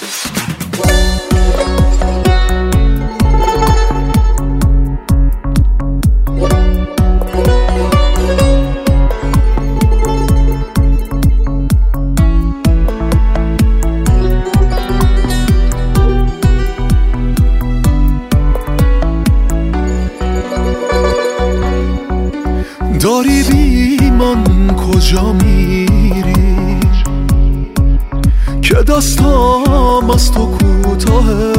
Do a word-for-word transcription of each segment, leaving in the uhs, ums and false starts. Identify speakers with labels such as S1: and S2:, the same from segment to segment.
S1: داری بی من کجا میری که دستام از تو کوتاهه،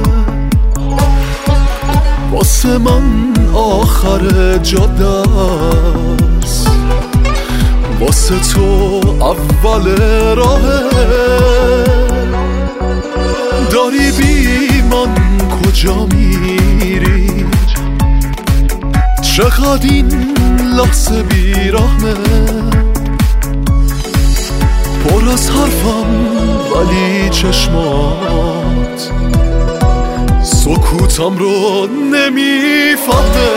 S1: واسه من آخر جاده است، واسه تو اول راهه. داری بی من کجا میری، چقدر این لحظه بیرحمه، پر از حرفم ولی چشمات سکوتم رو نمیفهمه.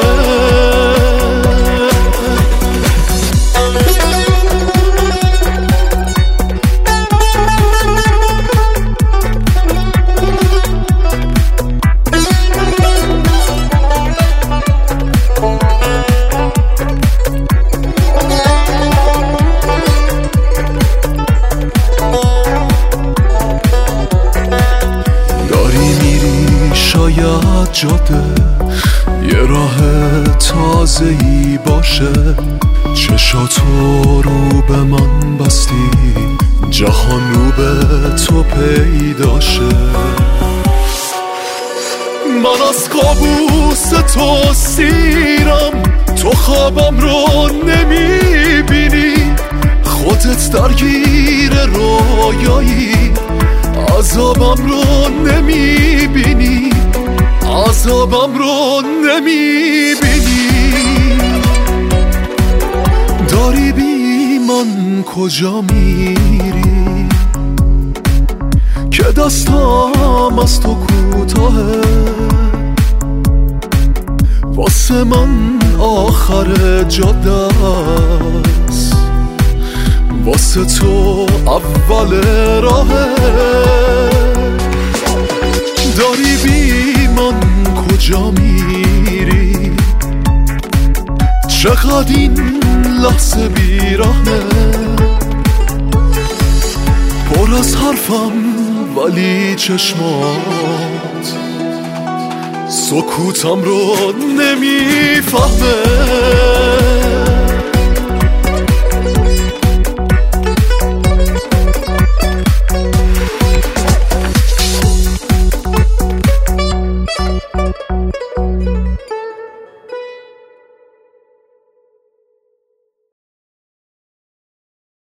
S1: شاید جاده یه راه تازه‌ای باشه، چشاتو رو به من بستی، جهان رو به تو پیدا شه. من از کابوس تو سیرم، تو خوابم رو نمیبینی، خودت درگیر رویایی، عذابم رو نمیبینی، عذابم رو نمیبینی. داری بی من کجا میری که دستام از تو کوتاهه، واسه من آخر جاده است، واسه تو اول راهه. داری بی من کجا میری، چقدر این لحظه بیرحمه، پر از حرفم ولی چشمات سکوتم رو نمیفهمه.